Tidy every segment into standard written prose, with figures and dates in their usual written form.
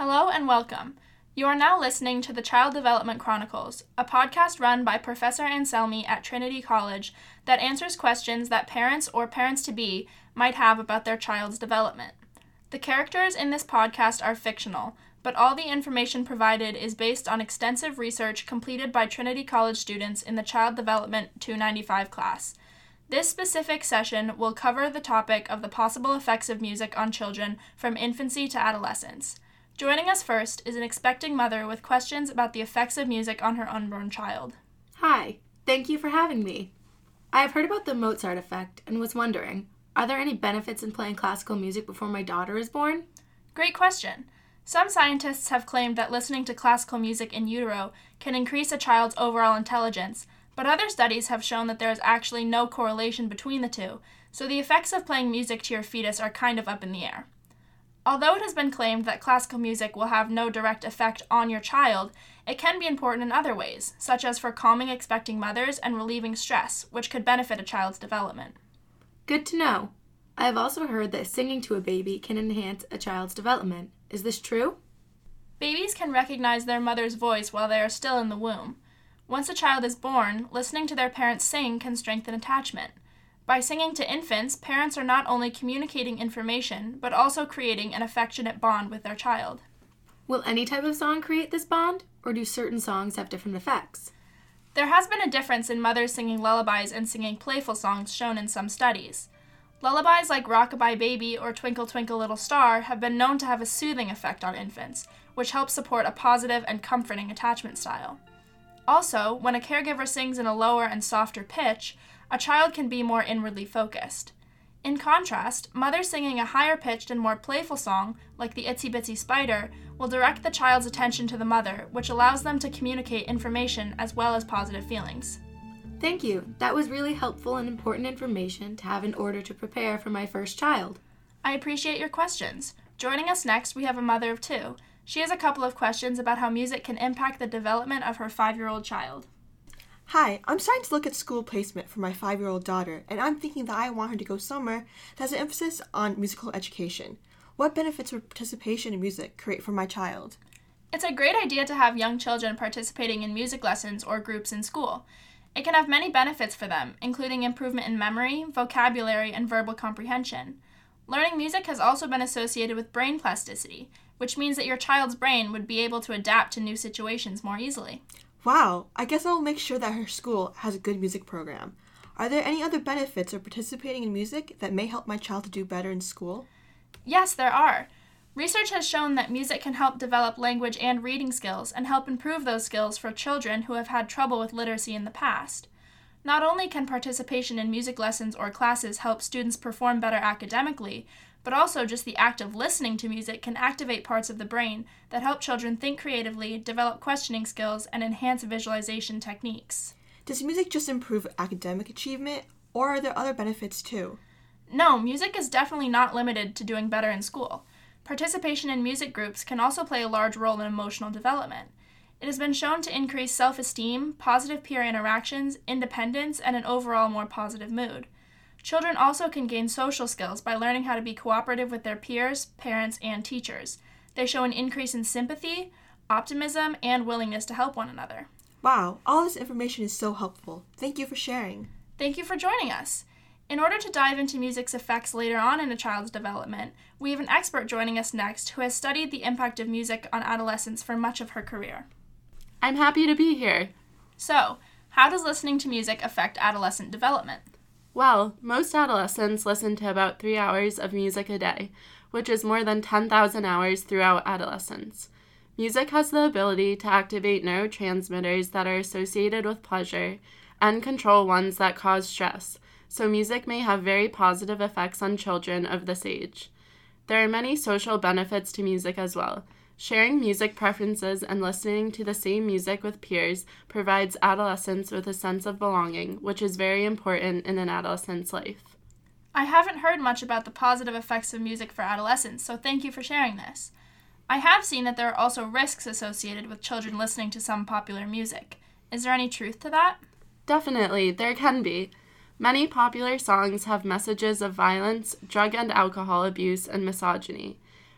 Hello and welcome. You are now listening to the Child Development Chronicles, a podcast run by Professor Anselmi at Trinity College that answers questions that parents or parents-to-be might have about their child's development. The characters in this podcast are fictional, but all the information provided is based on extensive research completed by Trinity College students in the Child Development 295 class. This specific session will cover the topic of the possible effects of music on children from infancy to adolescence. Joining us first is an expecting mother with questions about the effects of music on her unborn child. Hi, thank you for having me. I have heard about the Mozart effect and was wondering, are there any benefits in playing classical music before my daughter is born? Great question. Some scientists have claimed that listening to classical music in utero can increase a child's overall intelligence, but other studies have shown that there is actually no correlation between the two, so the effects of playing music to your fetus are kind of up in the air. Although it has been claimed that classical music will have no direct effect on your child, it can be important in other ways, such as for calming expecting mothers and relieving stress, which could benefit a child's development. Good to know. I have also heard that singing to a baby can enhance a child's development. Is this true? Babies can recognize their mother's voice while they are still in the womb. Once a child is born, listening to their parents sing can strengthen attachment. By singing to infants, parents are not only communicating information, but also creating an affectionate bond with their child. Will any type of song create this bond, or do certain songs have different effects? There has been a difference in mothers singing lullabies and singing playful songs shown in some studies. Lullabies like Rock-a-Bye Baby or Twinkle Twinkle Little Star have been known to have a soothing effect on infants, which helps support a positive and comforting attachment style. Also, when a caregiver sings in a lower and softer pitch, a child can be more inwardly focused. In contrast, mothers singing a higher-pitched and more playful song, like the Itsy Bitsy Spider, will direct the child's attention to the mother, which allows them to communicate information as well as positive feelings. Thank you. That was really helpful and important information to have in order to prepare for my first child. I appreciate your questions. Joining us next, we have a mother of two. She has a couple of questions about how music can impact the development of her 5-year-old child. Hi, I'm starting to look at school placement for my 5-year-old daughter, and I'm thinking that I want her to go somewhere that has an emphasis on musical education. What benefits would participation in music create for my child? It's a great idea to have young children participating in music lessons or groups in school. It can have many benefits for them, including improvement in memory, vocabulary, and verbal comprehension. Learning music has also been associated with brain plasticity, which means that your child's brain would be able to adapt to new situations more easily. Wow, I guess I'll make sure that her school has a good music program. Are there any other benefits of participating in music that may help my child to do better in school? Yes, there are. Research has shown that music can help develop language and reading skills and help improve those skills for children who have had trouble with literacy in the past. Not only can participation in music lessons or classes help students perform better academically, but also just the act of listening to music can activate parts of the brain that help children think creatively, develop questioning skills, and enhance visualization techniques. Does music just improve academic achievement, or are there other benefits too? No, music is definitely not limited to doing better in school. Participation in music groups can also play a large role in emotional development. It has been shown to increase self-esteem, positive peer interactions, independence, and an overall more positive mood. Children also can gain social skills by learning how to be cooperative with their peers, parents, and teachers. They show an increase in sympathy, optimism, and willingness to help one another. Wow, all this information is so helpful. Thank you for sharing. Thank you for joining us. In order to dive into music's effects later on in a child's development, we have an expert joining us next who has studied the impact of music on adolescents for much of her career. I'm happy to be here. So, how does listening to music affect adolescent development? Well, most adolescents listen to about 3 hours of music a day, which is more than 10,000 hours throughout adolescence. Music has the ability to activate neurotransmitters that are associated with pleasure and control ones that cause stress, so music may have very positive effects on children of this age. There are many social benefits to music as well. Sharing music preferences and listening to the same music with peers provides adolescents with a sense of belonging, which is very important in an adolescent's life. I haven't heard much about the positive effects of music for adolescents, so thank you for sharing this. I have seen that there are also risks associated with children listening to some popular music. Is there any truth to that? Definitely, there can be. Many popular songs have messages of violence, drug and alcohol abuse, and misogyny.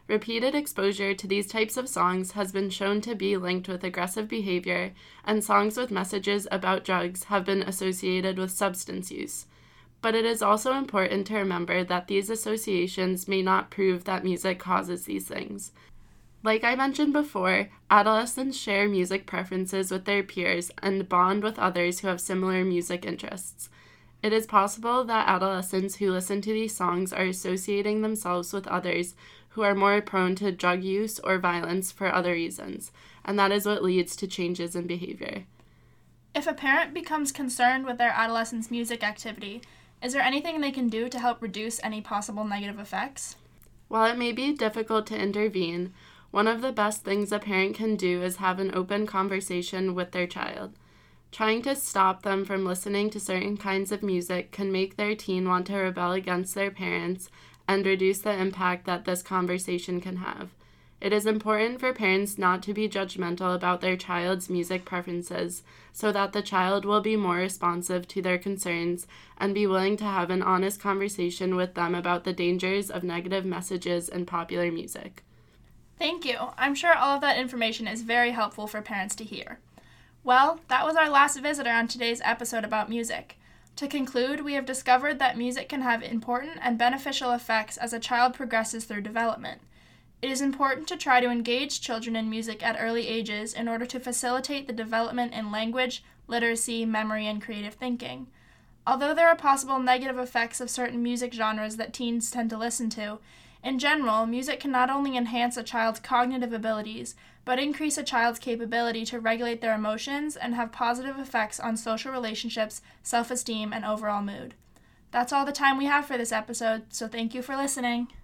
Repeated exposure to these types of songs has been shown to be linked with aggressive behavior, and songs with messages about drugs have been associated with substance use. But it is also important to remember that these associations may not prove that music causes these things. Like I mentioned before, adolescents share music preferences with their peers and bond with others who have similar music interests. It is possible that adolescents who listen to these songs are associating themselves with others who are more prone to drug use or violence for other reasons, and that is what leads to changes in behavior. If a parent becomes concerned with their adolescent's music activity, is there anything they can do to help reduce any possible negative effects? While it may be difficult to intervene, one of the best things a parent can do is have an open conversation with their child. Trying to stop them from listening to certain kinds of music can make their teen want to rebel against their parents and reduce the impact that this conversation can have. It is important for parents not to be judgmental about their child's music preferences so that the child will be more responsive to their concerns and be willing to have an honest conversation with them about the dangers of negative messages in popular music. Thank you. I'm sure all of that information is very helpful for parents to hear. Well, that was our last visitor on today's episode about music. To conclude, we have discovered that music can have important and beneficial effects as a child progresses through development. It is important to try to engage children in music at early ages in order to facilitate the development in language, literacy, memory, and creative thinking. Although there are possible negative effects of certain music genres that teens tend to listen to, in general, music can not only enhance a child's cognitive abilities, but increase a child's capability to regulate their emotions and have positive effects on social relationships, self-esteem, and overall mood. That's all the time we have for this episode, so thank you for listening.